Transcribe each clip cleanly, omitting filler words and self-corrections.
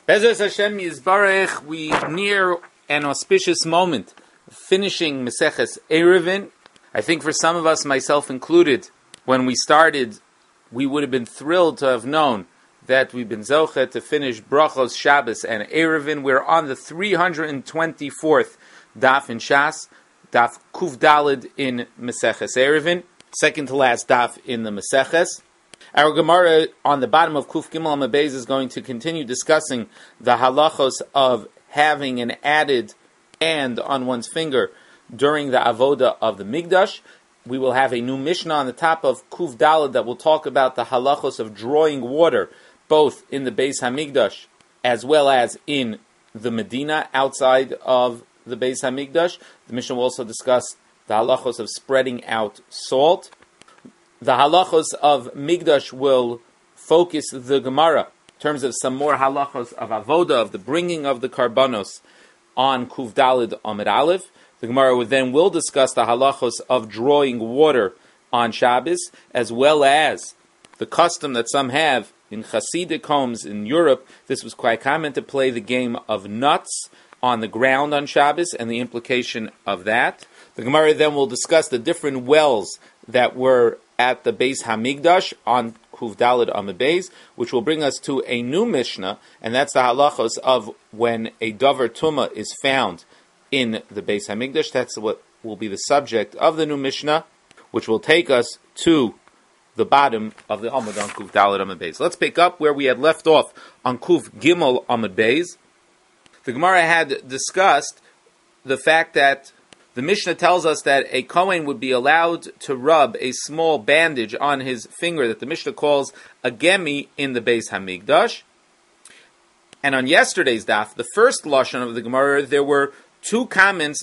Bezos Hashem Yisbarech, we near an auspicious moment, finishing Meseches Eruvin. I think for some of us, myself included, when we started, we would have been thrilled to have known that we've been Zoche to finish Brachos, Shabbos, and Eruvin. We're on the 324th Daf in Shas, Daf Kuf Dalid in Meseches Eruvin, second to last Daf in the Meseches. Our Gemara on the bottom of Kuf Gimel Amud Beis is going to continue discussing the halachos of having an added and on one's finger during the avoda of the Migdash. We will have a new Mishnah on the top of Kuf Daled that will talk about the halachos of drawing water both in the Beis HaMikdash as well as in the Medina outside of the Beis HaMikdash. The Mishnah will also discuss the halachos of spreading out salt. The halachos of Migdash will focus the Gemara in terms of some more halachos of avoda, of the bringing of the karbanos on Kuf Daled Amud Aleph. The Gemara will discuss the halachos of drawing water on Shabbos, as well as the custom that some have in Hasidic homes in Europe. This was quite common to play the game of nuts on the ground on Shabbos and the implication of that. The Gemara then will discuss the different wells that were at the Beis HaMikdash on Kuf Daled Amud Beis, which will bring us to a new Mishnah, and that's the halachos of when a davar tumah is found in the Beis HaMikdash. That's what will be the subject of the new Mishnah, which will take us to the bottom of the Amud on Kuf Daled Amud Beis. Let's pick up where we had left off on Kuf Gimel Amud Beis. The Gemara had discussed the fact that the Mishnah tells us that a Kohen would be allowed to rub a small bandage on his finger that the Mishnah calls a gemi in the Beis HaMikdash. And on yesterday's daf, the first lashon of the Gemara, there were two comments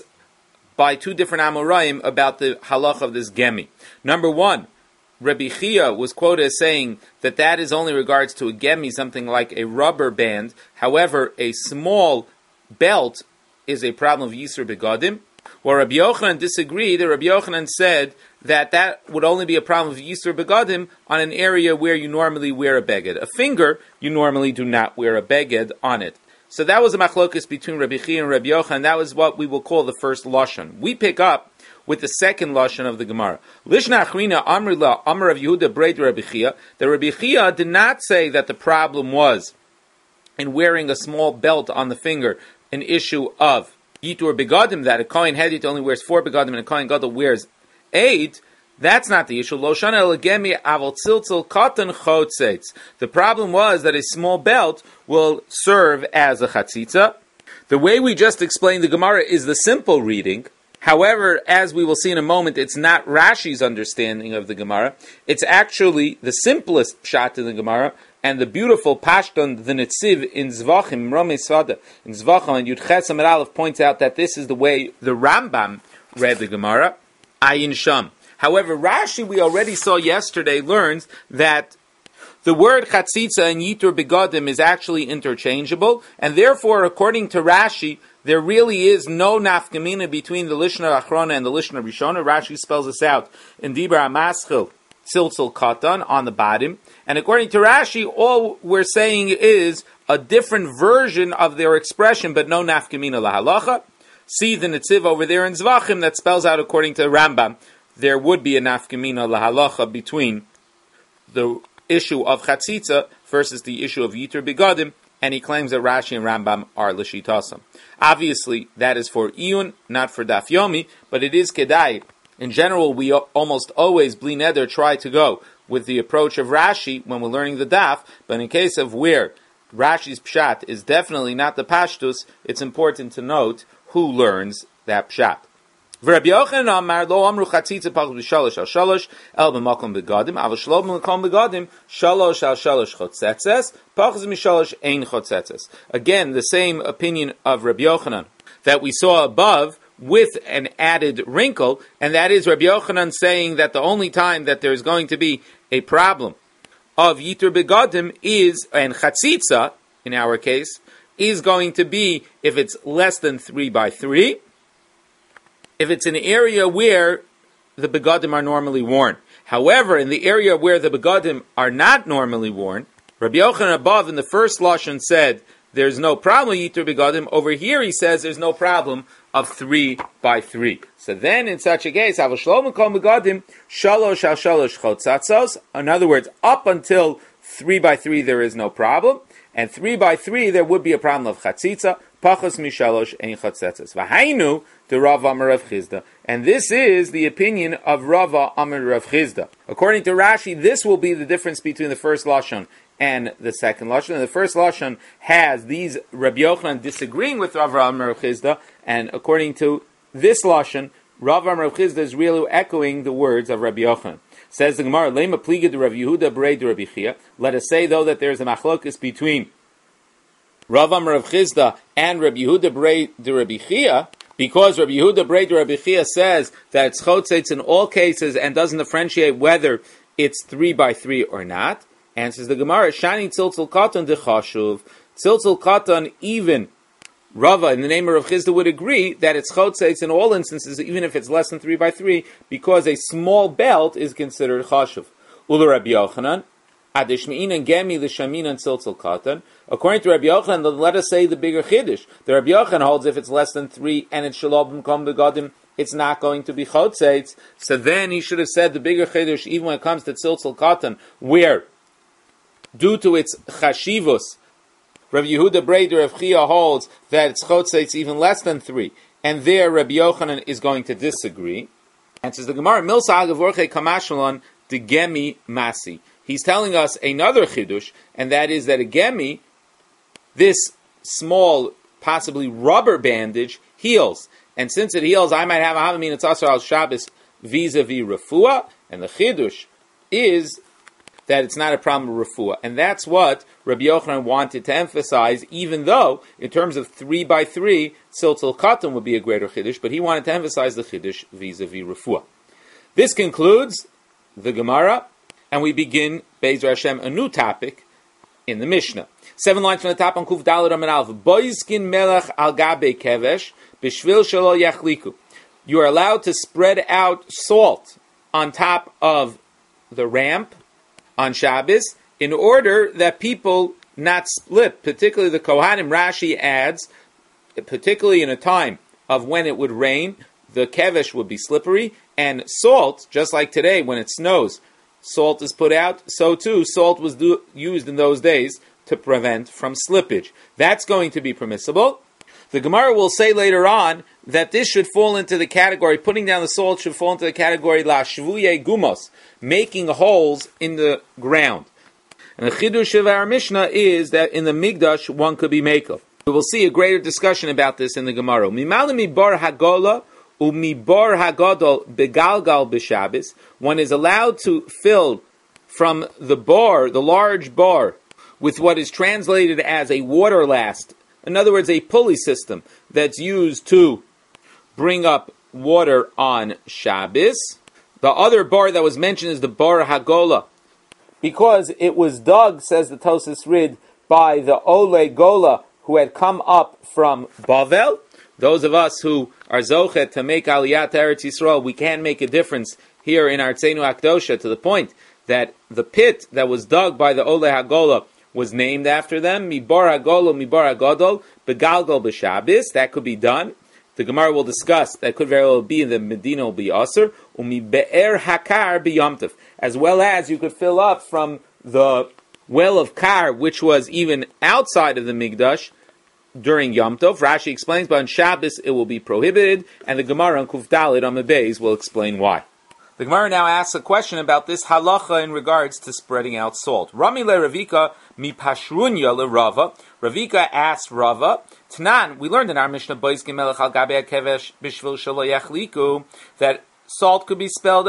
by two different Amoraim about the halach of this gemi. Number one, Rabbi Chia was quoted as saying that is only regards to a gemi, something like a rubber band. However, a small belt is a problem of Yisur Begadim. Where Rabbi Yochanan disagreed, Rabbi Yochanan said that would only be a problem of Yisur Begadim on an area where you normally wear a beged. A finger, you normally do not wear a beged on it. So that was a machlokes between Rabbi Chia and Rabbi Yochanan. That was what we will call the first lashon. We pick up with the second lashon of the Gemara. Lishna Achrina Amrila Amar of Yehuda Breid Rabbi Chia. The Rabbi Chia did not say that the problem was in wearing a small belt on the finger, an issue of Yitur Begadim, that a Kohen Hedit only wears 4 Begadim and a Kohen Gadol wears 8. That's not the issue. Lo shana elegemi avol tziltzil katan chotzetz. The problem was that a small belt will serve as a chatzitza. The way we just explained the Gemara is the simple reading. However, as we will see in a moment, it's not Rashi's understanding of the Gemara. It's actually the simplest pshat in the Gemara, and the beautiful Pashton, the Netziv in Zvachim, Ramei Svada, in Zvachim, and Yud Ches Amud Aleph points out that this is the way the Rambam read the Gemara, Ayin Sham. However, Rashi, we already saw yesterday, learns that the word Chatzitza and Yitur Begadim is actually interchangeable, and therefore, according to Rashi, there really is no nafkamina between the Lishna Achrona and the Lishna Rishona. Rashi spells this out in Dibra HaMaschil, Tziltzil Katan, on the bottom. And according to Rashi, all we're saying is a different version of their expression, but no nafkamina lahalacha. See the Netziv over there in Zvachim that spells out according to Rambam. There would be a nafkamina lahalacha between the issue of Chatzitza versus the issue of Yitur Begadim, and he claims that Rashi and Rambam are L'shitasam. Obviously, that is for Iyun, not for Daf Yomi, but it is Kedai. In general, we almost always, Bli Neder, try to go with the approach of Rashi when we're learning the Daf, but in case of where Rashi's Pshat is definitely not the Pashtus, it's important to note who learns that Pshat. Rabbi Yochanan Amar lo amru chatzitza pachas b'shalosh al shalosh el b'makom begadim aval shlo b'makom begadim shalosh al shalosh chotzetzes pachas b'shalosh ein chotzetzes. Again, the same opinion of Rabbi Yochanan that we saw above with an added wrinkle, and that is Rabbi Yochanan saying that the only time that there is going to be a problem of Yitur Begadim is, and chatzitza in our case, is going to be if it's less than 3 by 3. If it's an area where the begadim are normally worn. However, in the area where the begadim are not normally worn, Rabbi Yochanan above in the first lashon said there's no problem, Yitur Begadim. Over here he says there's no problem of 3 by 3. So then in such a case, in other words, up until 3 by 3 there is no problem, and 3 by 3 there would be a problem of chatzitza, pachos mishalosh ein chatzetzes. V'hainu the Rav Amar Rav Chizda, and this is the opinion of Rav Amar Rav Chizda. According to Rashi, this will be the difference between the first lashon and the second lashon. And the first lashon has these Rabbi Yochanan disagreeing with Rav Amar Rav Chizda, and according to this lashon, Rav Amar Rav Chizda is really echoing the words of Rabbi Yochanan. Says the Gemara, Lema pliga de Rav Yehuda brei de Rabbi Chia. Let us say, though, that there is a machlokes between Rav Amar Rav Chizda and Rabbi Yehuda brei de Rabbi Chia, because Rabbi Yehuda brei de Rabbi Chia says that it's chotzetz in all cases and doesn't differentiate whether it's 3 by 3 or not. Answers the Gemara, Shani tziltzul katan de chashuv. Tziltzul katan, even Rava, in the name of Rav Chizda, would agree that it's chotzetz in all instances, even if it's less than 3 by 3, because a small belt is considered chashuv. Ula Rabbi Yochanan, adishmein and gemi l'shamin and tziltzul katan. According to Rabbi Yochanan, let us say the bigger chiddush. The Rabbi Yochanan holds if it's less than 3 and it's shalom kom begadim, it's not going to be chotzetz. So then he should have said the bigger chiddush, even when it comes to tziltzul katan, where due to its chashivus, Rabbi Yehuda Breder of Chia holds that it's chotzetz even less than 3, and there Rabbi Yochanan is going to disagree. And says the Gemara, Milsa agavorche kamashalon de gemi masi. He's telling us another chidush, and that is that a gemi, this small, possibly rubber bandage, heals. And since it heals, I might have a havamin etzasar al Shabbos vis-a-vis refuah, and the chidush is that it's not a problem with refuah. And that's what Rabbi Yochanan wanted to emphasize, even though, in terms of 3 by 3, tziltzul katan would be a greater chiddush, but he wanted to emphasize the chiddush vis-a-vis refuah. This concludes the Gemara, and we begin, Be'ezer Hashem, a new topic in the Mishnah. 7 lines from the top on Kuf Daled Amud Aleph. Boizkin melech al gabe kevesh, b'shvil shelo yachliku. You are allowed to spread out salt on top of the ramp on Shabbos, in order that people not split, particularly the Kohanim. Rashi adds, particularly in a time of when it would rain, the kevesh would be slippery, and salt, just like today when it snows, salt is put out, so too salt was used in those days to prevent from slippage. That's going to be permissible. The Gemara will say later on that this should fall into the category, putting down the salt should fall into the category la shvuye gumos, making holes in the ground. And the chidush of our Mishnah is that in the Migdash one could be makov. We will see a greater discussion about this in the Gemara. Mimali mibar hagola umibar hagadol begalgal b'Shabbos. One is allowed to fill from the bar, the large bar, with what is translated as a water last. In other words, a pulley system that's used to bring up water on Shabbos. The other bar that was mentioned is the bar hagola, because it was dug, says the Tosas Rid, by the Ole Gola who had come up from Bavel. Those of us who are zochet to make Aliyat to Eretz Yisrael, we can make a difference here in Artzeinu Akdosha, to the point that the pit that was dug by the Ole Hagola was named after them. Mibar Hagolo, Mibar Hagodol, Begalgol B'Shabbos. That could be done. The Gemara will discuss that could very well be in the Medina will be Aser. Umi Be'er Hakar B'Yomtov. As well as you could fill up from the well of Kar, which was even outside of the Migdash, during Yom Tov. Rashi explains, but on Shabbos it will be prohibited, and the Gemara on Kuf Daled on the Beis will explain why. The Gemara now asks a question about this halacha in regards to spreading out salt. Rami le Ravika mi pashrunya le Rava. Ravika asked Rava, Tanan, we learned in our Mishnah, Boizkin melech al gabe kevesh bishvil shelo yachliku, that salt could be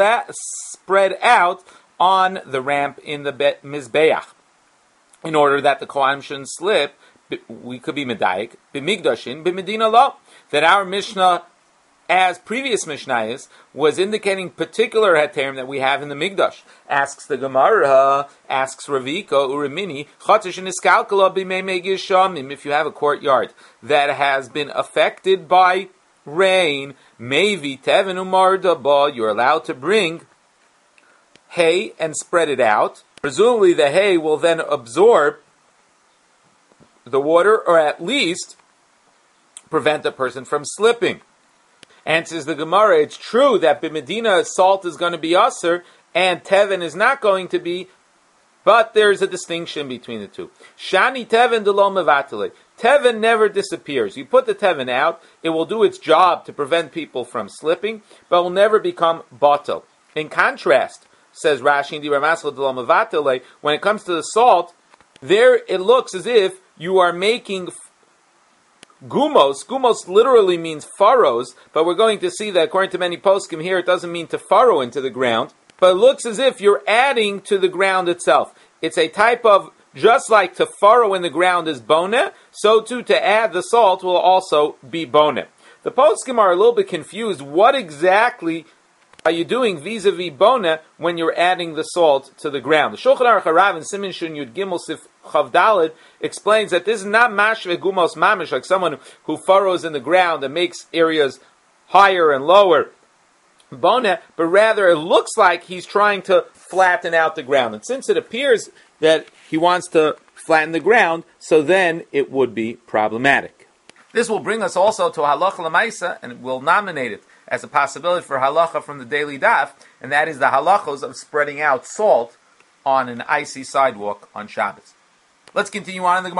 spread out on the ramp in the Mizbeach, in order that the Kohanim shouldn't slip. We could be medayik, b'migdashin, b'medina lo. That our Mishnah, as previous Mishnayos, was indicating particular heterim that we have in the Migdash. Asks the Gemara, asks Ravika, Urimini, Chatish and Iskalkala b'mei gishamim. If you have a courtyard that has been affected by rain, Mevi Tevin Umardaba, you're allowed to bring hay and spread it out. Presumably the hay will then absorb the water, or at least prevent the person from slipping. Answers the Gemara, it's true that b'Medina salt is going to be aser and teven is not going to be, but there's a distinction between the two. Shani teven delo mevatele. Teven never disappears. You put the teven out, it will do its job to prevent people from slipping, but will never become batel. In contrast, says Rashi in Dibur Maschil delo mevatele, when it comes to the salt, there it looks as if you are making gumos. Gumos literally means furrows, but we're going to see that according to many poskim here, it doesn't mean to furrow into the ground, but it looks as if you're adding to the ground itself. It's a type of, just like to furrow in the ground is boneh, so too to add the salt will also be boneh. The poskim are a little bit confused. What exactly are you doing vis-a-vis boneh when you're adding the salt to the ground? The Shulchan Aruch Harav in Siman Shun Yud Gimel Sif Chav Daled explains that this is not mashve gumos mamish, like someone who furrows in the ground and makes areas higher and lower, boneh, but rather it looks like he's trying to flatten out the ground. And since it appears that he wants to flatten the ground, so then it would be problematic. This will bring us also to halacha l'maisa, and we'll nominate it as a possibility for halacha from the daily daf, and that is the halachos of spreading out salt on an icy sidewalk on Shabbos. Let's continue on in the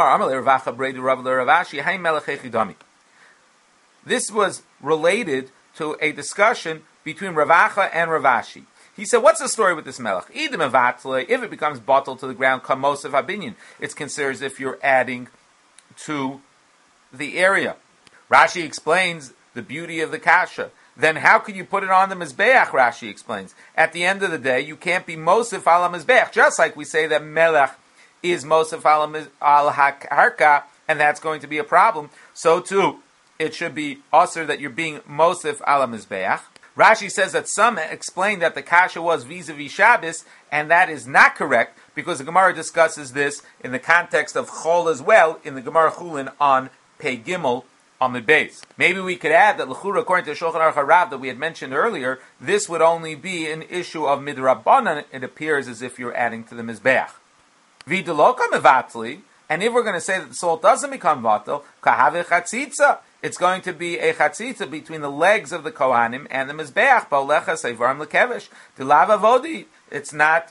Gemara. This was related to a discussion between Ravacha and Ravashi. He said, what's the story with this melech? If it becomes bottled to the ground, kamosef habinyan, it's considered as if you're adding to the area. Rashi explains the beauty of the kasha. Then how could you put it on the mizbeach? Rashi explains. At the end of the day, you can't be mosef ala mizbeach, just like we say that melech is mosef al harka, and that's going to be a problem. So too, it should be aser that you're being mosef ala mizbeach. Rashi says that some explain that the kasha was vis-a-vis Shabbos, and that is not correct, because the Gemara discusses this in the context of Chol as well, in the Gemara Chulin on Pei Gimel Amud Beis. Maybe we could add that l'chura, according to Shulchan Aruch Harav that we had mentioned earlier, this would only be an issue of midrabanan. It appears as if you're adding to the mizbeach. V'deloka mevatli, and if we're going to say that the salt doesn't become vatal, kahave chatzitza, it's going to be a chatzitza between the legs of the kohanim and the mizbeach. Ba'olechas eivarim lekevesh dilav avodi. It's not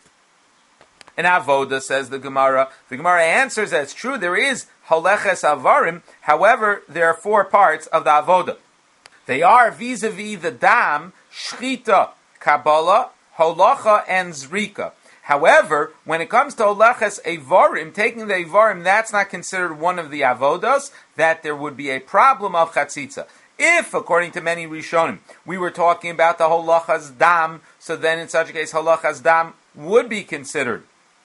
an avoda, says the Gemara. The Gemara answers that it's true. There is holeches avarim. However, there are 4 parts of the avoda. They are vis-a-vis the dam, shchita, kabbalah, holacha, and zrika. However, when it comes to holeches avarim, taking the avarim, that's not considered one of the avodas, that there would be a problem of chatzitza. If, according to many Rishonim, we were talking about the holachas dam, so then in such a case, holachas dam would be considered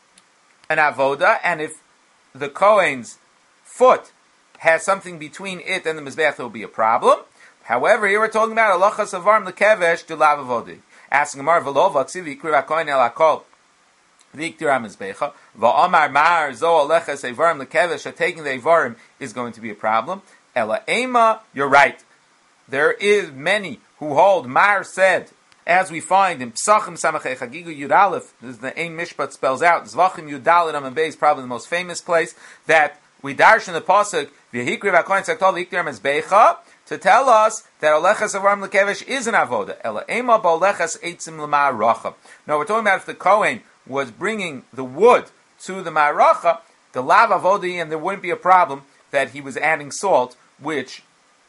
an avoda, and if the Kohen's foot has something between it and the mizbeach, there will be a problem. However, here we're talking about halachas avarim lekevesh dulav avodi. Asking Gemara v'lo v'tzivi ikri v'kohen el hakol v'iktir ha-mizbecha v'amar mar zo halachas avarim lekevesh, that taking the avarim is going to be a problem. Ela ema, you're right. There is many who hold, Mar said, as we find in Psachim Samachei Chagigu Yud Aleph, this is the Ein Mishpat spells out, Zvachim Yud Dalet Amud Beis is probably the most famous place, that we darsh in the pasuk V'hikri v'akohen tzaktal v'iktir ha-mizbecha, to tell us that Olechas Avarim Lekevesh is an avoda. Ela ema ba'olechas eitzim l'ma'aracha. No, we're talking about if the Kohen was bringing the wood to the ma'aracha, the lav avodi, and there wouldn't be a problem that he was adding salt, which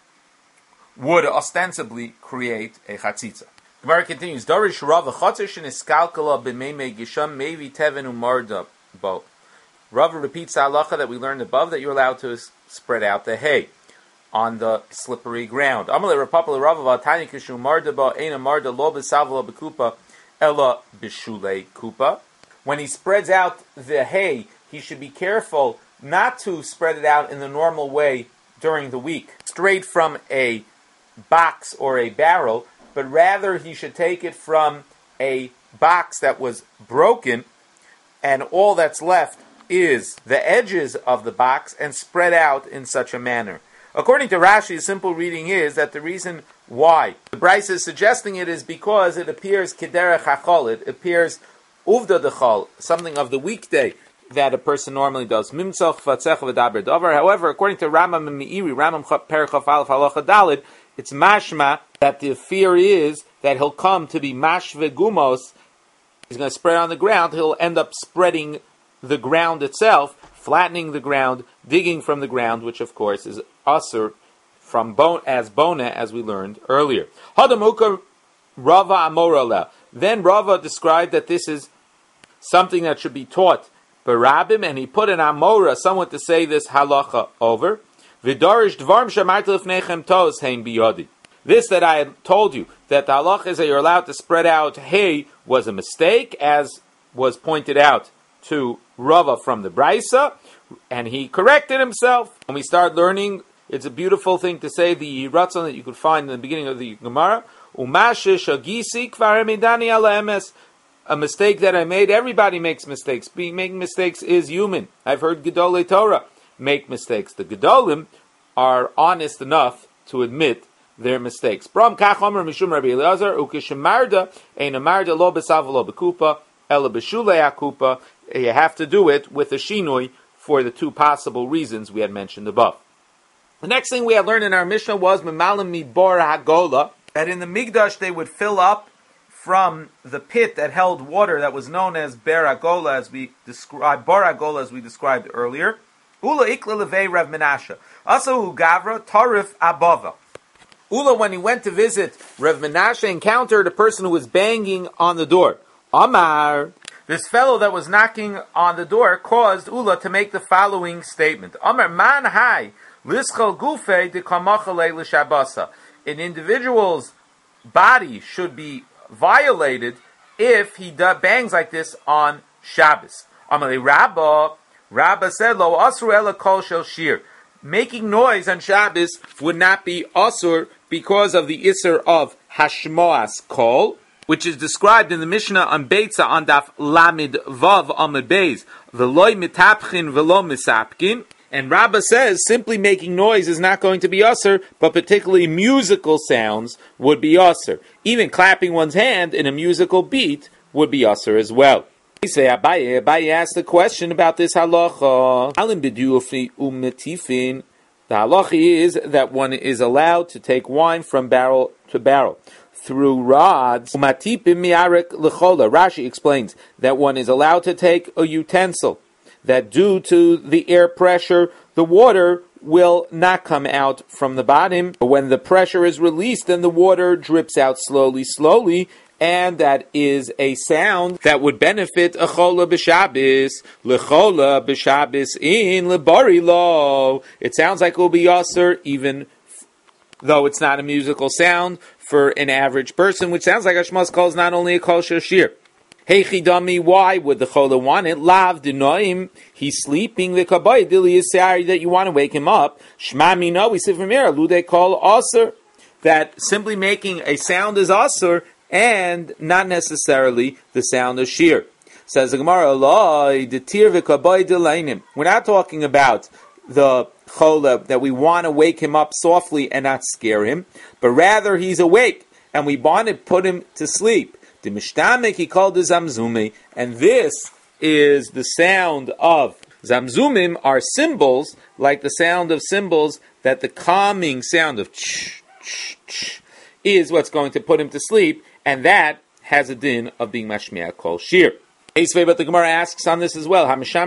would ostensibly create a chatzitza. Gemara continues, Darish Rav Chatzishin iskalkala b'meimei gisham mevi teven umarda bo. Rav repeats the halacha that we learned above, that you're allowed to spread out the hay on the slippery ground. Amalei Rapapal Rav Vatani kishu marda bo eina marda lo b'savla b'kupa ella b'shulei kupa. When he spreads out the hay, he should be careful not to spread it out in the normal way during the week, straight from a box or a barrel, but rather he should take it from a box that was broken, and all that's left is the edges of the box, and spread out in such a manner. According to Rashi, the simple reading is that the reason why the Bryce is suggesting it is because it appears kederech hachol, it appears uvda dechol, something of the weekday. that a person normally does. However, according to Rambam and Meiri, Rambam Perikaf Aleph Halacha Dalid, it's mashma that the fear is that he'll come to be mashve gumos. He's going to spread on the ground. He'll end up spreading the ground itself, flattening the ground, digging from the ground, which of course is asur from bona, as we learned earlier. Hadamuka Rava Amorala. Then Rava described that this is something that should be taught barabim, and he put an amora, someone to say this halacha over. Vidarish dvarm shamarti lefnechem tos hein biyodi. This that I had told you, that the halacha is that you're allowed to spread out hay, was a mistake, as was pointed out to Rava from the Braisa, and he corrected himself. When we start learning, it's a beautiful thing to say, the ratzon that you could find in the beginning of the Gemara, umashish agisi kvar midani ala emes. A mistake that I made, everybody makes mistakes. Making mistakes is human. I've heard Gedolei Torah make mistakes. The Gedolim are honest enough to admit their mistakes. Bram kach omer mishum Rabbi Elazar ukishemarda ein amarda lo besav lo bekupa ela beshulei akupa. You have to do it with a shinui for the two possible reasons we had mentioned above. The next thing we had learned in our Mishnah was memalim mibor hagola, that in the Migdash they would fill up from the pit that held water that was known as Baragola, as we described earlier. Ula ikla levei Rav Menashe. Asahu gavra tarif abava. Ula, when he went to visit Rav Menashe, encountered a person who was banging on the door. Amar. This fellow that was knocking on the door caused Ula to make the following statement. Amar man hai lischal gufe de kamachale l'shabasa. An individual's body should be violated if he bangs like this on Shabbos. Amalei Rabba said, Lo asur ela kol shel shir. Making noise on Shabbos would not be asur because of the isser of hashmoas kol, which is described in the Mishnah on Beitza on Daf Lamid Vav Amud Beis. V'loy mitapchin v'lo misapkin. And Rabbah says simply making noise is not going to be usher, but particularly musical sounds would be usher. Even clapping one's hand in a musical beat would be usher as well. We say Abaye asked the question about this halacha. Alim b'duofi umetifin. The halacha is that one is allowed to take wine from barrel to barrel through rods. Umatipim miarek lechola. Rashi explains that one is allowed to take a utensil, that due to the air pressure, the water will not come out from the bottom. But when the pressure is released, then the water drips out slowly, and that is a sound that would benefit a chola b'Shabbos. Lechola b'Shabbos in lebari lo. It sounds like it will be yasser, even though it's not a musical sound for an average person, which sounds like a shmas kol is not only a kol shir. Hey chidami, why would the chola want it? Lav denoim, he's sleeping. The kabay dili is sorry that you want to wake him up. Shma mina, we see from here, lude kol aser, that simply making a sound is aser, and not necessarily the sound of shir. Says the Gemara, Eloi detir v'kabay dilainim. We're not talking about the chola that we want to wake him up softly and not scare him, but rather he's awake and we want to put him to sleep. The mishtamek he called the zamzumi, and this is the sound of zamzumim are cymbals, like the sound of cymbals, that the calming sound of ch ch ch is what's going to put him to sleep, and that has a din of being mashmiach kol shir. But the Gemara asks on this as well.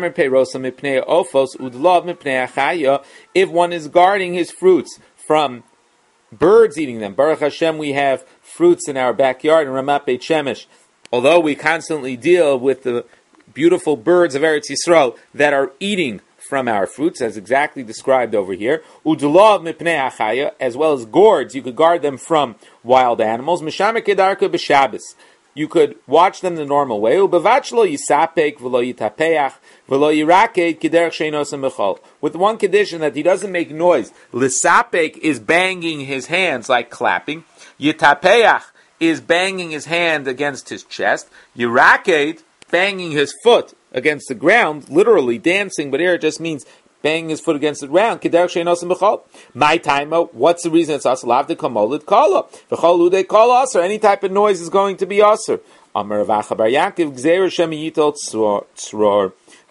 If one is guarding his fruits from birds eating them, Baruch Hashem, we have fruits in our backyard in Ramat Beit Shemesh. Although we constantly deal with the beautiful birds of Eretz Yisrael that are eating from our fruits, as exactly described over here, udulav mipnei achaya, as well as gourds, you could guard them from wild animals. Mishamer kedarka b'Shabbos, you could watch them the normal way. Ubavachlo yisapek v'lo yitapeach v'lo yiraked kiderech sheinosim b'chol. With one condition, that he doesn't make noise. Lisapek is banging his hands like clapping. Yitapeach is banging his hand against his chest. Yiraked, banging his foot against the ground, literally dancing, but here it just means banging his foot against the ground. My time, what's the reason it's us? Lav de kamolit kala. V'chol ude kala aser. Any type of noise is going to be aser. Amar Ravacha bar Yaakov gzeir shem yitot tzror.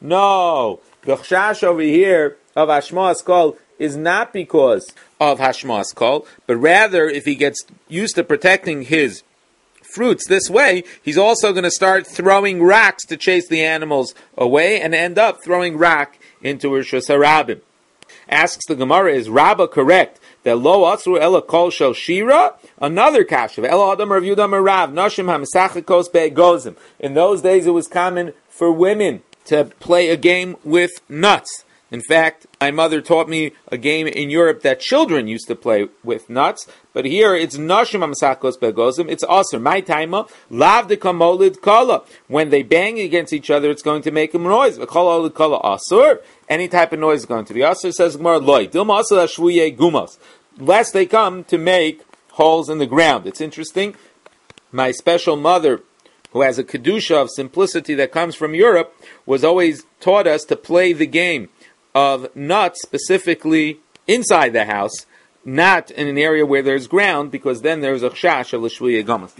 No, the chashash over here of Hashmas Kol is not because of Hashmas Kol, but rather if he gets used to protecting his fruits this way, he's also going to start throwing rocks to chase the animals away and end up throwing rock into Rishus HaRabim. Asks the Gemara, is Rabbah correct that lo asru ela kol shel shira? Another kashav. Ela adam Rav Yehuda Rav nashim hamsachikos be'egozim. In those days, it was common for women to play a game with nuts. In fact, my mother taught me a game in Europe that children used to play with nuts, but here it's nashim hamsachikos be'egozim. It's aser. My taima lav de kamolid kala. When they bang against each other, it's going to make a noise. V'kol olid kala aser. Any type of noise is going to be aser. Says Gemara loy dilma aser ashvuye gumas. Lest they come to make holes in the ground. It's interesting. My special mother, who has a kedusha of simplicity that comes from Europe, was always taught us to play the game of nuts specifically inside the house, not in an area where there's ground, because then there's a chash of l'shvuye gumas.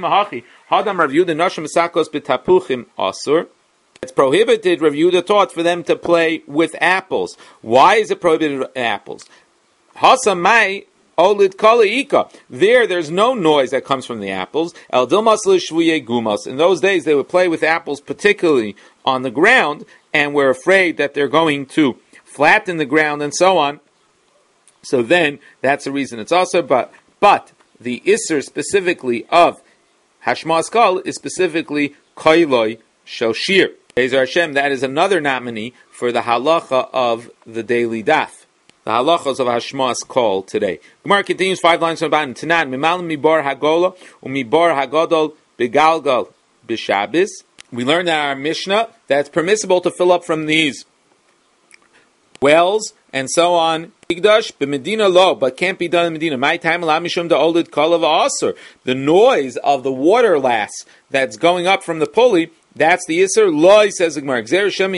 It's prohibited, Rav Yehuda taught, for them to play with apples. Why is it prohibited with apples? Hasamai olid kala. There's no noise that comes from the apples. El dilmas l'shvuye gumas. In those days, they would play with apples, particularly on the ground, and were afraid that they're going to flatten the ground and so on. So then, that's the reason it's also. But the isser specifically of Hashmas Kol is specifically koiloi shel shir. Be'ezer Hashem, that is another nominee for the halacha of the daily daf. The halachas of Hashmas Kol today. Gemara continues 5 lines from the bottom. Tanan, mimal mibar hagola, umibar hagodol begalgal b'shabis. We learned in our Mishnah that it's permissible to fill up from these wells and so on. Igdash b'medina lo, but can't be done in Medina. My time mishum da olid kol aser. The noise of the water lass that's going up from the pulley, that's the Isser. Loi, says the Gemara.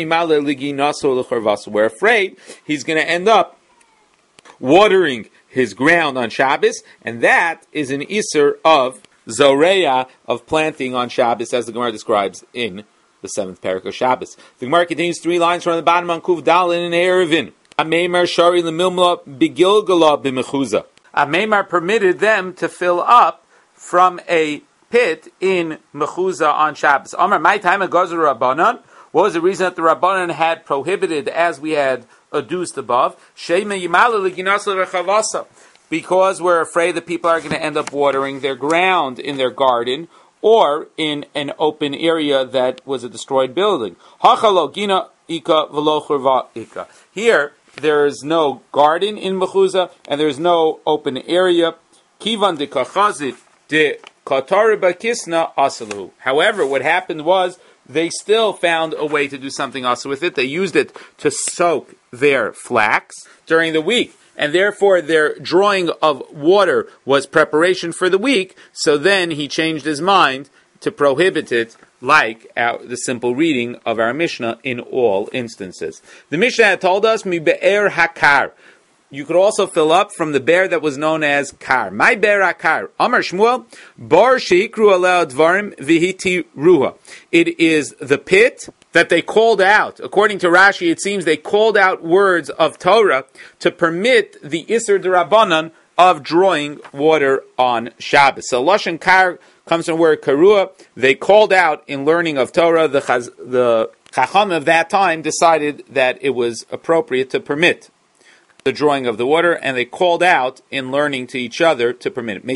We're afraid he's going to end up watering his ground on Shabbos, and that is an Isser of Zoreya, of planting on Shabbos, as the Gemara describes in the 7th parak of Shabbos. The Gemara continues 3 lines from the bottom on Kuv Dalin and Erevin. Ameimar shari lemilmla begilgala b'mechuza. Ameimar permitted them to fill up from a pit in Mechuza on Shabbos. Amar, my time of Gazer Rabbanan. What was the reason that the Rabbanan had prohibited, as we had adduced above? Because we're afraid that people are going to end up watering their ground in their garden or in an open area that was a destroyed building. Here, there is no garden in Mechuza and there is no open area. Kivan de kachazit de However, what happened was they still found a way to do something also with it. They used it to soak their flax during the week, and therefore their drawing of water was preparation for the week. So then he changed his mind to prohibit it, like the simple reading of our Mishnah in all instances. The Mishnah had told us, Mi be'er hakar. You could also fill up from the bear that was known as Kar. My bear Akar. Amar Shmuel, Bar Sheikru Aleh Dvarim Vihiti Ruha. It is the pit that they called out. According to Rashi, it seems they called out words of Torah to permit the Isser D'Rabbanan of drawing water on Shabbos. So Lashon Kar comes from the word Karua. They called out in learning of Torah. The Chacham of that time decided that it was appropriate to permit the drawing of the water, and they called out in learning to each other to permit it.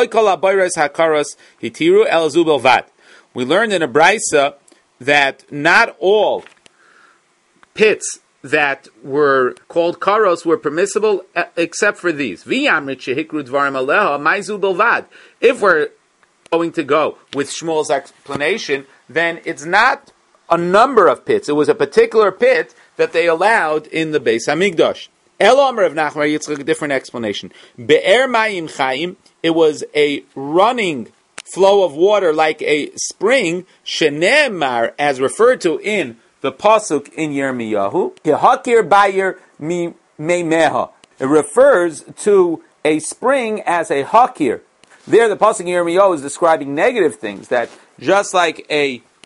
We learned in a Braisa that not all pits that were called karos were permissible except for these. If we're going to go with Shmuel's explanation, then it's not a number of pits. It was a particular pit that they allowed in the Beis Hamikdash. Elam Rav Nachman Yitzchak, a different explanation. Be'er mayim chayim, it was a running flow of water like a spring, shenemar, as referred to in the pasuk in Yirmiyahu, kehakir bayer mi meimeha. It refers to a spring as a hakir. There, the pasuk in Yirmiyahu is describing negative things, that just like a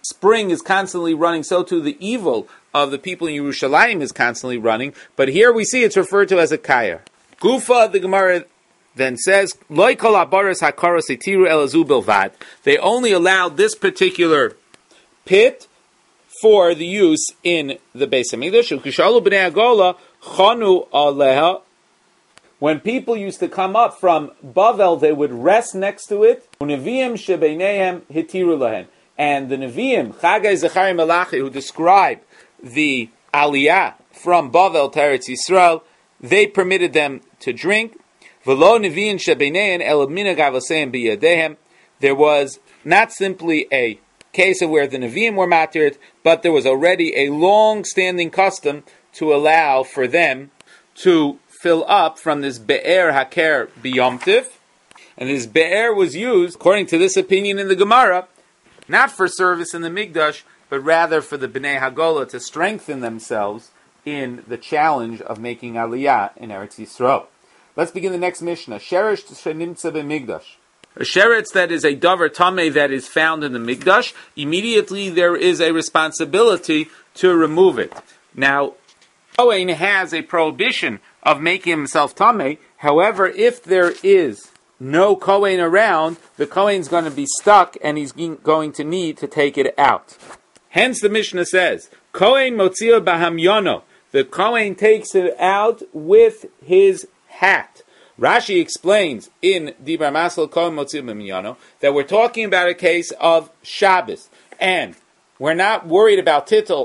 spring is constantly running, so too the evil of the people in Yerushalayim is constantly running. But here we see it's referred to as a kayer. Gufa, the Gemara then says, Loi kol habaras hakaros itiru elazu bilvad. They only allowed this particular pit for the use in the Beis Hamikdash. Ukishalu b'nei Agola chanu aleha. When people used to come up from Bavel, they would rest next to it. Uneviim shebeinehem hitiru lahen. And the Nevi'im, Chagai, Zechariah, Malachi, who describe the Aliyah from Bavel to Eretz Yisrael, they permitted them to drink. V'lo Nevi'im shebeinehem el minhag avoseim biyadehem. There was not simply a case of where the Nevi'im were matired, but there was already a long-standing custom to allow for them to fill up from this Be'er Haker B'Yom Tiv. And this Be'er was used, according to this opinion in the Gemara, not for service in the Mikdash, but rather for the Bnei Hagola to strengthen themselves in the challenge of making Aliyah in Eretz Yisrael. Let's begin the next Mishnah. Sheretz shenimtza b'Mikdash. A sheretz that is a davar tameh that is found in the Mikdash, immediately there is a responsibility to remove it. Now, Kohen has a prohibition of making himself tameh. However, if there is no Kohen around, the Kohen's going to be stuck and he's going to need to take it out. Hence the Mishnah says, Kohen motzio bahamyono. The Kohen takes it out with his hat. Rashi explains in Dibra Masal Kohen motzio bahamyono that we're talking about a case of Shabbos. And we're not worried about tiltul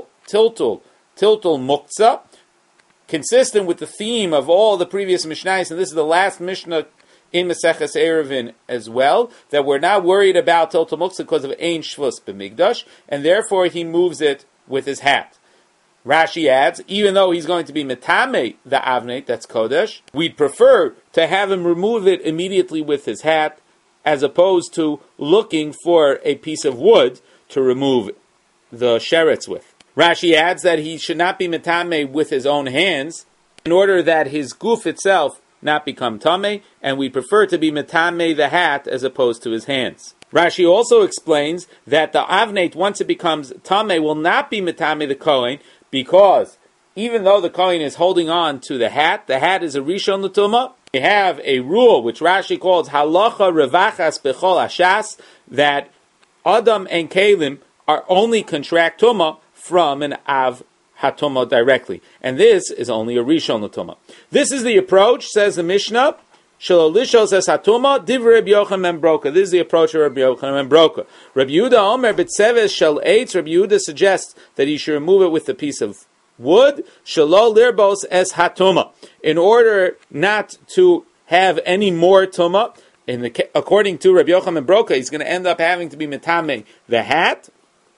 muktzah, consistent with the theme of all the previous Mishnahs, and this is the last Mishnah in Maseches Eruvin as well, that we're not worried about Tiltul Muktzah because of Ein Shvus b'Mikdash, and therefore he moves it with his hat. Rashi adds, even though he's going to be Metame, the Avnei, that's Kodesh, we'd prefer to have him remove it immediately with his hat, as opposed to looking for a piece of wood to remove the sheretz with. Rashi adds that he should not be Metame with his own hands, in order that his goof itself not become tameh, and we prefer to be metame the hat as opposed to his hands. Rashi also explains that the avneit, once it becomes tameh, will not be metame the kohen, because even though the kohen is holding on to the hat is a rishon l'tumah. We have a rule which Rashi calls halacha revachas bechol hashas, that Adam and Kalim are only contract tumah from an av Hatoma directly. And this is only a Rishon L'Tuma. This is the approach, says the Mishnah. Shalolishos says Hatoma, Div Rabbi Yochanan Broka. This is the approach of Rabbi Yochanan Broka. Rabbi Yehuda Omer B'Tzeves Shel Eitz. Rabbi Yehuda suggests that he should remove it with a piece of wood. Shalol Lirbos Es Hatoma. In order not to have any more Tuma, according to Rabbi Yochanan Broka, he's going to end up having to be Metame the hat.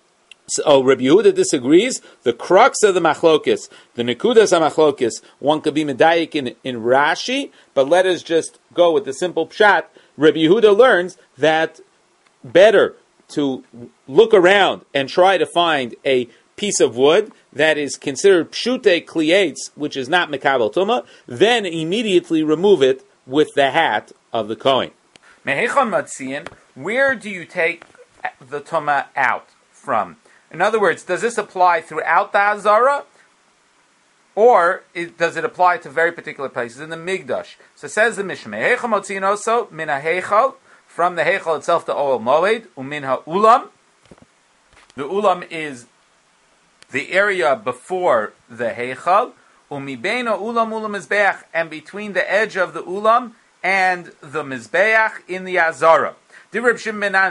So Rabbi Yehuda disagrees. The crux of the machlokis, the nekudas hamachlokis, one could be medayik in Rashi, but let us just go with the simple pshat. Rabbi Yehuda learns that better to look around and try to find a piece of wood that is considered pshute klietz, which is not mekabel tuma, then immediately remove it with the hat of the kohen. Mehechon matziin, where do you take the tuma out from? In other words, does this apply throughout the Hazara, or does it apply to very particular places in the Migdash? So says the Mishnah, Mehechal motziin also min ha'hechal, from the hechal itself to Ohel Moed, umin ha'ulam. The ulam is the area before the hechal, umibeino ulam mizbeach, and between the edge of the ulam and the mizbeach in the Hazara. Any place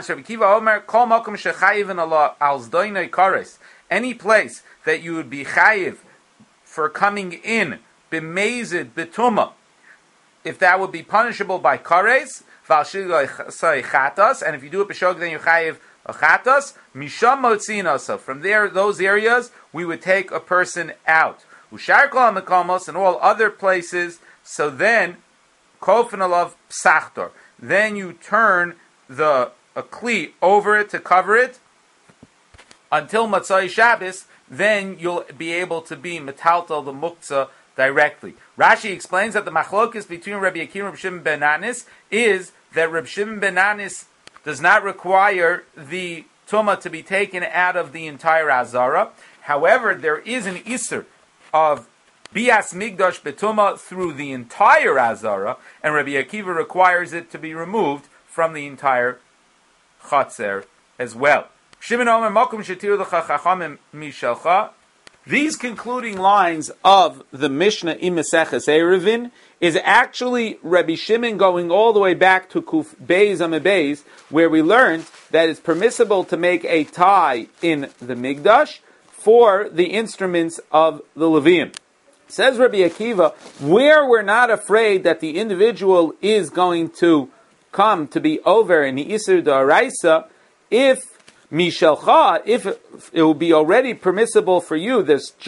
that you would be chayiv for coming in, b'mezid, b'tuma, if that would be punishable by kares, and if you do it b'shog, then you chayiv a chatas, misham motzina. So from there, those areas, we would take a person out. Ushar kol ha'mekamos, and all other places, so then, kofen alav psachtor. Then you turn a kli over it to cover it until Matzai Shabbos, then you'll be able to be metaltal the muktzah directly. Rashi explains that the machlokis between Rabbi Akiva and Rabbi Shimon ben Anis is that Rabbi Shimon ben Anis does not require the Tumah to be taken out of the entire Azara. However, there is an Isser of Bias Migdash Betuma through the entire Azara, and Rabbi Akiva requires it to be removed from the entire Chatzer as well. Shimon Omer Makom Shetir L'cha Chachamim Mishalcha. These concluding lines of the Mishnah in Maseches Eruvin is actually Rabbi Shimon going all the way back to Kuf Beis Amid where we learned that it's permissible to make a tie in the Migdash for the instruments of the Levium. Says Rabbi Akiva, where we're not afraid that the individual is going to come to be over in the Isur D'Oraisa, if Mishalcha, if it will be already permissible for you,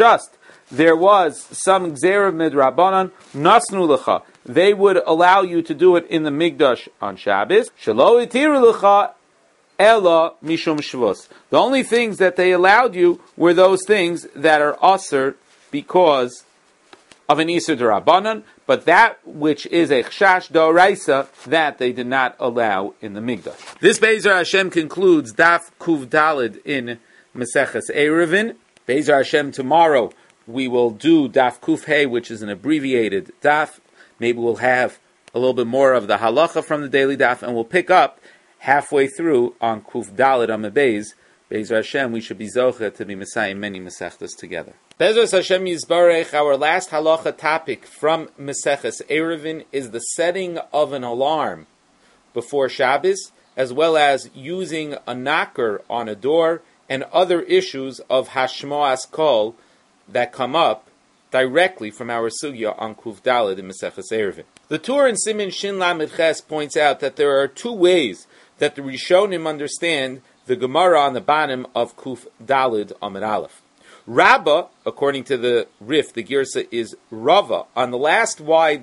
there was some Gzera Midrabanan, Nasnu Lecha, they would allow you to do it in the Migdash on Shabbos. Shelo Itiru Lecha Ella Mishum Shvus. The only things that they allowed you were those things that are Asr because of an Isur D'Rabbanan, but that which is a Chshash D'Oraisa, that they did not allow in the Migdash. This Be'ezer Hashem concludes Daf Kuv Dalid in Maseches Eruvin. Be'ezer Hashem, tomorrow we will do Daf Kuf Hey, which is an abbreviated Daf. Maybe we'll have a little bit more of the halacha from the daily Daf, and we'll pick up halfway through on Kuf Dalid Amid Beis. Be'ezer Hashem, we should be zocheh to be Messiah many Masechtas together. Be'ezer Hashem Yisbarech, our last halacha topic from Maseches Eruvin is the setting of an alarm before Shabbos, as well as using a knocker on a door and other issues of Hashmoas Kol that come up directly from our sugya on Kuf Dalid in Maseches Eruvin. The Tur in Simin Shin Lamed Ches points out that there are two ways that the Rishonim understand the Gemara on the bottom of Kuf Dalid Amid Aleph. Rabbah, according to the Rif, the Girsa is Rava, on the last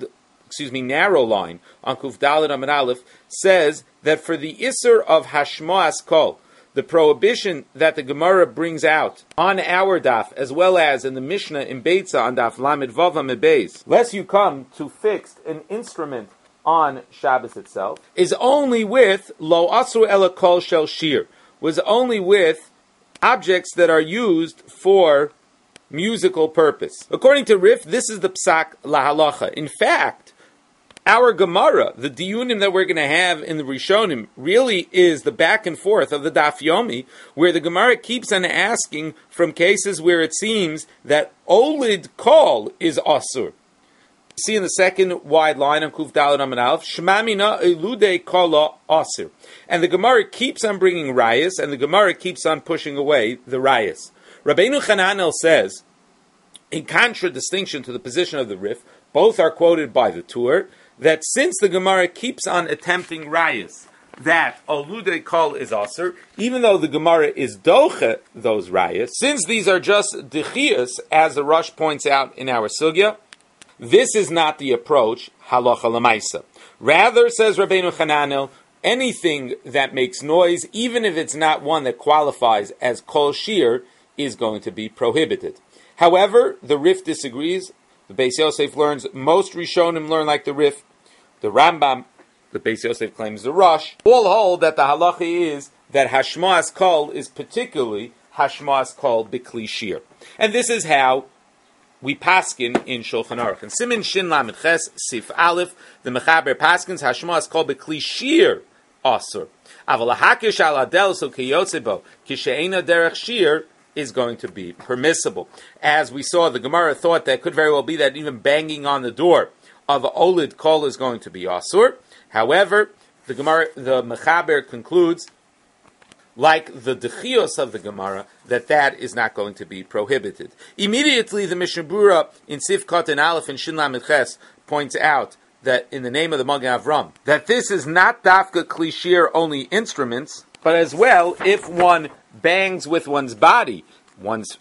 narrow line on Kuf Dalid Amid Aleph, says that for the Isser of Hashmoas Kol, the prohibition that the Gemara brings out on our daf, as well as in the Mishnah in Beitza on daf Lamed Vav Amid Beis, lest you come to fix an instrument on Shabbos itself, is only with Lo Asru Ela Kol Shel Shir, was only with objects that are used for musical purpose. According to Rif, this is the Psak Lahalacha. In fact, our Gemara, the diyunim that we're going to have in the Rishonim, really is the back and forth of the Daf Yomi, where the Gemara keeps on asking from cases where it seems that Olid Kol is Asur. See in the second wide line on Kuf Daled Amid Aleph, Shmamina Elude Kola Asir. And the Gemara keeps on bringing rayas, and the Gemara keeps on pushing away the rayas. Rabbeinu Chananel says, in contradistinction to the position of the Rif, both are quoted by the Tur, that since the Gemara keeps on attempting rayas, that Elude Kol is Asir, even though the Gemara is doche those rayas, since these are just dechiyas, as the Rosh points out in our sugya, this is not the approach, halacha lemaisa. Rather, says Rabbeinu Chananel, anything that makes noise, even if it's not one that qualifies as kol shir, is going to be prohibited. However, the Rif disagrees. The Beis Yosef learns, most Rishonim learn like the Rif. The Rambam, the Beis Yosef claims the Rosh, all hold that the halacha is that Hashmoas Kol is particularly Hashmoas Kol b'kli shir. And this is how we paskin in Shulchan Aruch. And Simin Shin Lamed Ches Sif Aleph, the Mechaber paskins Hashmoas Kol b'kli shir asur. Aval hakish al adel so kiyotzebo kisheina derech shir is going to be permissible. As we saw, the Gemara thought that could very well be that even banging on the door of Olid Kol is going to be asur. However, the Mechaber concludes, like the dechios of the Gemara, that is not going to be prohibited. Immediately, the Mishnah Berurah in Sif Kot and Aleph and Shin Lamed Ches points out that in the name of the Magen Avram, that this is not dafka klishir only instruments, but as well if one bangs with one's body, one's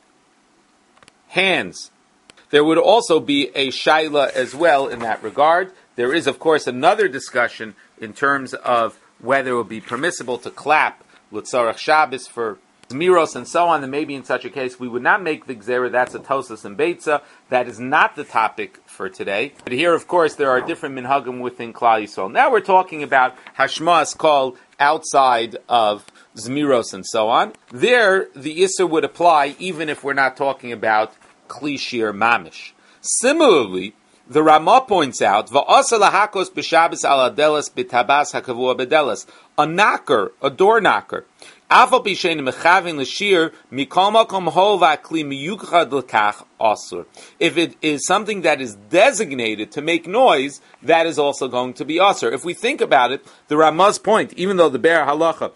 hands. There would also be a shaila as well in that regard. There is, of course, another discussion in terms of whether it would be permissible to clap L'tzarech Shabbos for Zmiros and so on, and maybe in such a case we would not make the Gzera. That's a Tosas and Beitza. That is not the topic for today. But here, of course, there are different minhagim within Klal Yisrael. Now we're talking about Hashmoas Kol outside of Zmiros, and so on. There, the Isser would apply even if we're not talking about Kli Shir Mamish. Similarly, the Ramah points out, V'asa lahakos b'Shabbos ala delas b'tabas hakavua b'delas. A knocker, a door knocker. Afal b'shein mechavin l'shir mikol makom hova kli miyuchad l'kach asur. If it is something that is designated to make noise, that is also going to be asur. If we think about it, the Ramah's point, even though the Be'er Halacha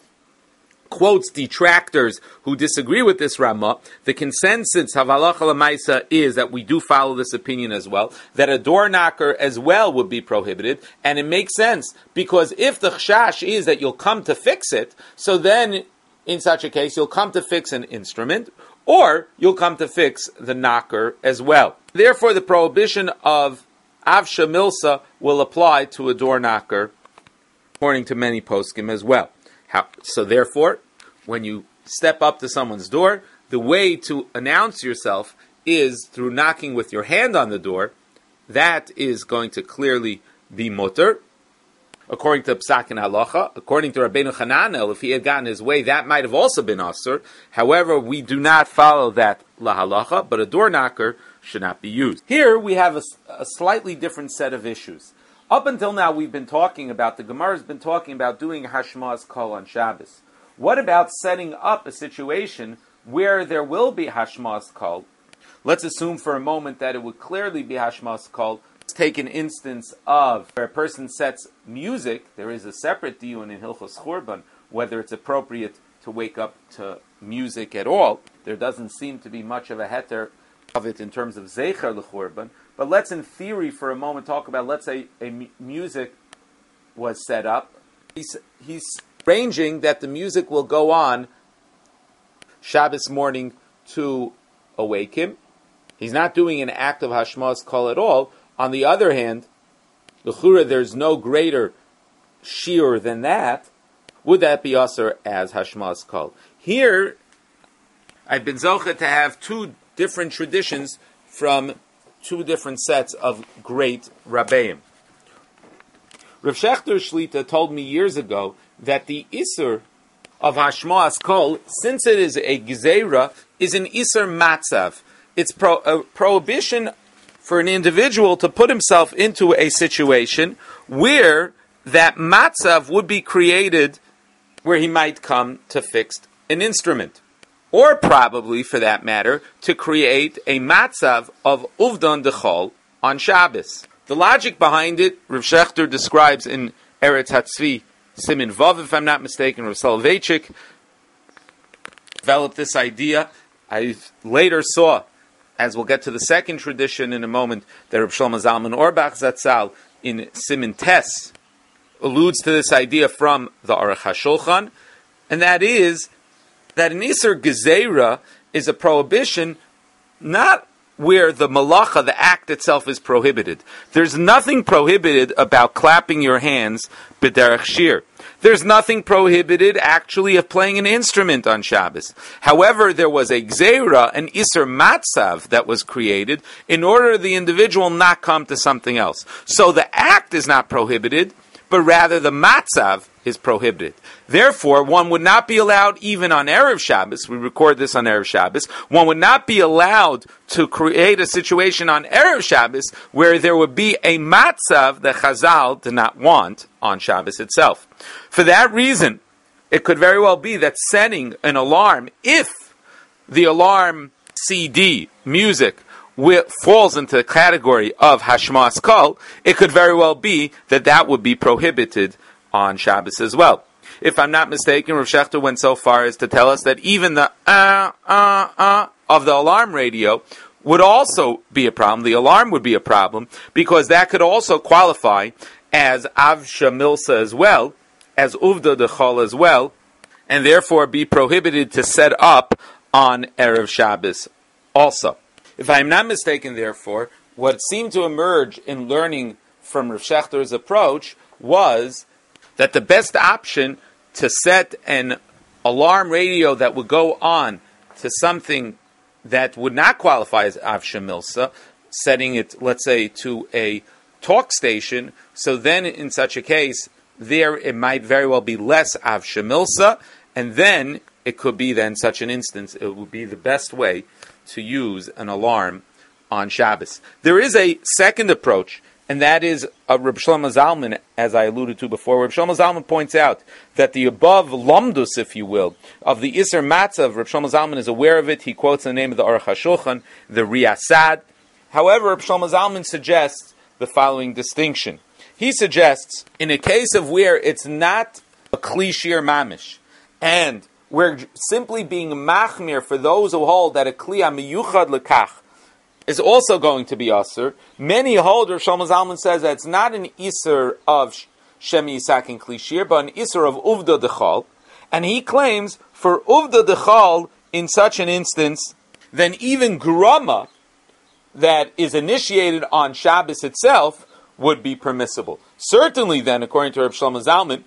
quotes detractors who disagree with this Ramah, the consensus of halacha l'maisa is that we do follow this opinion as well, that a door knocker as well would be prohibited, and it makes sense, because if the chashash is that you'll come to fix it, so then in such a case you'll come to fix an instrument, or you'll come to fix the knocker as well. Therefore the prohibition of avsha milsa will apply to a door knocker, according to many poskim as well. So therefore, when you step up to someone's door, the way to announce yourself is through knocking with your hand on the door. That is going to clearly be mutter. According to Psak and Halacha, according to Rabbeinu Hananel, if he had gotten his way, that might have also been asur. However, we do not follow that lahalacha, but a door knocker should not be used. Here we have a slightly different set of issues. Up until now, we've been talking about, the Gemara has been talking about doing Hashmaz Kol on Shabbos. What about setting up a situation where there will be Hashmaz Kol? Let's assume for a moment that it would clearly be Hashmaz Kol. Let's take an instance of where a person sets music. There is a separate diyun in Hilchos Churban, whether it's appropriate to wake up to music at all. There doesn't seem to be much of a heter of it in terms of Zecher L'Churban. But let's, in theory, for a moment, talk about, let's say, music was set up. He's arranging that the music will go on Shabbos morning to awake him. He's not doing an act of Hashmaz Kol at all. On the other hand, l'chura, there's no greater shiur than that. Would that be asur as Hashmaz Kol? Here, I've been zocheh to have two different traditions from two different sets of great Rabbeim. Rav Shechter Shlita told me years ago that the Isser of Hashmaz Kol, since it is a Gezeira, is an Isser Matzav. It's a prohibition for an individual to put himself into a situation where that Matzav would be created, where he might come to fix an instrument. Or probably, for that matter, to create a matzav of uvdan dechol on Shabbos. The logic behind it, Rav Shechter describes in Eretz Hatzvi, Simin Vav, if I'm not mistaken, Rav Soloveitchik developed this idea. I later saw, as we'll get to the second tradition in a moment, that Rav Shlomo Zalman Auerbach Zatzal in Simin Tes alludes to this idea from the Aruch HaShulchan, and that is that an Isser Gezeira is a prohibition not where the malacha, the act itself, is prohibited. There's nothing prohibited about clapping your hands b'derech shir. There's nothing prohibited actually of playing an instrument on Shabbos. However, there was a Gzeira, an Isser Matzav that was created in order the individual not come to something else. So the act is not prohibited, but rather the Matzav is prohibited. Therefore, one would not be allowed, even on Erev Shabbos, we record this on Erev Shabbos, one would not be allowed to create a situation on Erev Shabbos where there would be a matzav that Chazal did not want on Shabbos itself. For that reason, it could very well be that setting an alarm, if the alarm CD, music, falls into the category of Hashmaz Kol, it could very well be that that would be prohibited on Shabbos as well. If I'm not mistaken, Rav Shechter went so far as to tell us that even the of the alarm radio would also be a problem. The alarm would be a problem because that could also qualify as Avsha Milsa as well, as Uvda Dechol as well, and therefore be prohibited to set up on Erev Shabbos also. If I'm not mistaken, therefore, what seemed to emerge in learning from Rav Shechter's approach was that the best option to set an alarm radio that would go on to something that would not qualify as Avsha Milsa, setting it, let's say, to a talk station, so then in such a case, there it might very well be less Avsha Milsa, And then it could be then such an instance, it would be the best way to use an alarm on Shabbos. There is a second approach, and that is Reb Shlomo Zalman, as I alluded to before. Reb Shlomo Zalman points out that the above lamdus, if you will, of the Isser Matzav, Reb Shlomo Zalman is aware of it. He quotes the name of the Aruch HaShulchan, the Riyasad. However, Reb Shlomo Zalman suggests the following distinction. He suggests, in a case of where it's not a Kli Shir Mamish, and we're simply being machmir for those who hold that a Kli HaMiyuchad Lekach is also going to be Asr. Many hold, Rav Shlomo Zalman says, that it's not an Isser of Shem Yisak and Kli Shir, but an Isser of Uvda Dechal. And he claims, for Uvda Dechal, in such an instance, then even Grama, that is initiated on Shabbos itself, would be permissible. Certainly then, according to Rav Shlomo Zalman,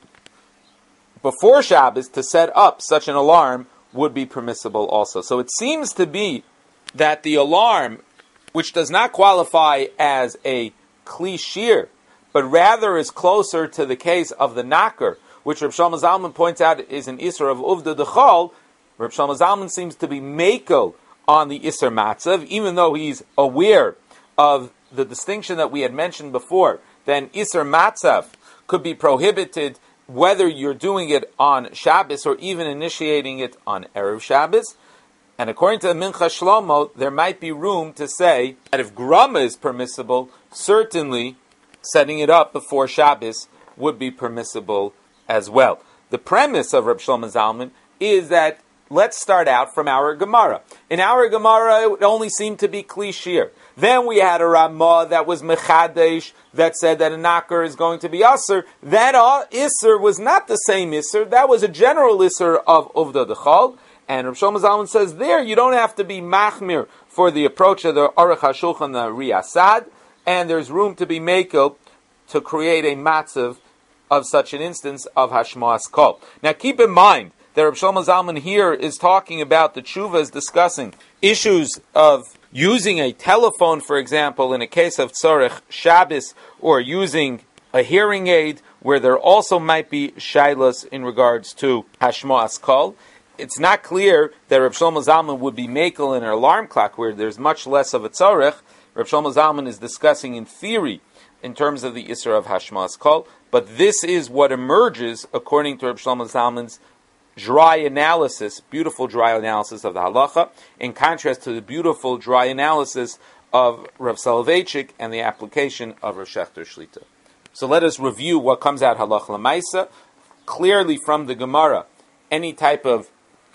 before Shabbos, to set up such an alarm would be permissible also. So it seems to be that the alarm, which does not qualify as a Kli Shir, but rather is closer to the case of the Nakar, which Reb Shlomo Zalman points out is an Isser of Uvda Dechal. Reb Shlomo Zalman seems to be Mekel on the Isser Matzav, even though he's aware of the distinction that we had mentioned before, then Isser Matzav could be prohibited whether you're doing it on Shabbos or even initiating it on Erev Shabbos. And according to the Mincha Shlomo, there might be room to say that if Grama is permissible, certainly setting it up before Shabbos would be permissible as well. The premise of Reb Shlomo Zalman is that, let's start out from our Gemara. In our Gemara, it only seemed to be Kli Shir. Then we had a Ramah that was Mechadesh, that said that a Nakar is going to be Asr. That Isser was not the same Isser. That was a general Isser of Uvda Dechal. And Rav Shlomo Zalman says there, you don't have to be machmir for the approach of the Aruch HaShulchan, the Riyasad, and there's room to be mekel to create a matzav of such an instance of Hashmoas Kol. Now keep in mind that Rav Shlomo Zalman here is talking about, the tshuva is discussing issues of using a telephone, for example, in a case of Tzorech Shabbos, or using a hearing aid, where there also might be shailas in regards to Hashmoas Kol. It's not clear that Reb Shlomo Zalman would be makel in an alarm clock where there's much less of a tzorech. Reb Shlomo Zalman is discussing in theory in terms of the Isra of Hashmas Kol, but this is what emerges according to Reb Shlomo Zalman's dry analysis, beautiful dry analysis of the halacha, in contrast to the beautiful dry analysis of Rav Soloveitchik and the application of Rav Shechter Shlita. So let us review what comes out halacha l'maisa. Clearly from the Gemara, any type of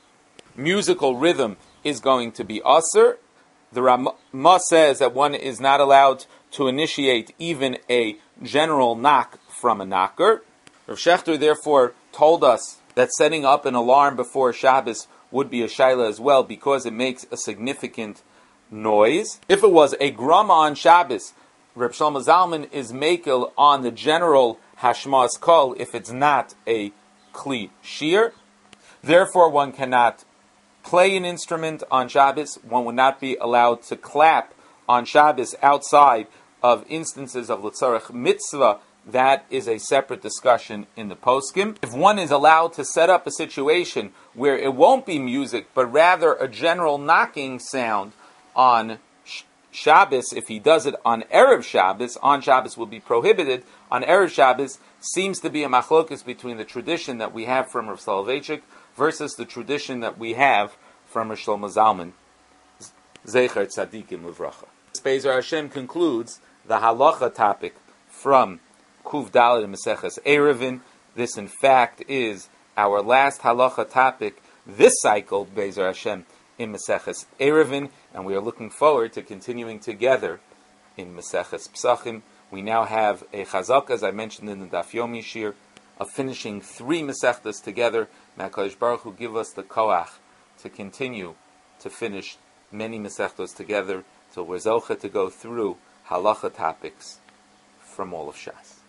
musical rhythm is going to be Asr. The Ramah says that one is not allowed to initiate even a general knock from a knocker. Rav Shechter therefore told us that setting up an alarm before Shabbos would be a shaila as well, because it makes a significant noise. If it was a grama on Shabbos, Reb Shlomo Zalman is mekel on the general Hashmas Kol if it's not a Kli Shir. Therefore, one cannot play an instrument on Shabbos. One would not be allowed to clap on Shabbos outside of instances of L'tzarech Mitzvah. That is a separate discussion in the poskim. If one is allowed to set up a situation where it won't be music, but rather a general knocking sound on Shabbos, if he does it on Erev Shabbos, on Shabbos will be prohibited. On Erev Shabbos seems to be a machlokus between the tradition that we have from Rav Soloveitchik versus the tradition that we have from Rav Shlomo Zalman. Zecher Tzadikim Livracha. Be'ezer Hashem concludes the halacha topic from Kuv Daled and Maseches Erevin. This, in fact, is our last halacha topic this cycle, Be'ezer Hashem, in Maseches Erevin, and we are looking forward to continuing together in Maseches Psachim. We now have a chazak, as I mentioned in the Daf Yomi Shir, of finishing 3 Masechtas together. May HaKadosh Baruch Hu give us the koach to continue to finish many Masechtos together, till we're zoche to go through halacha topics from all of Shas.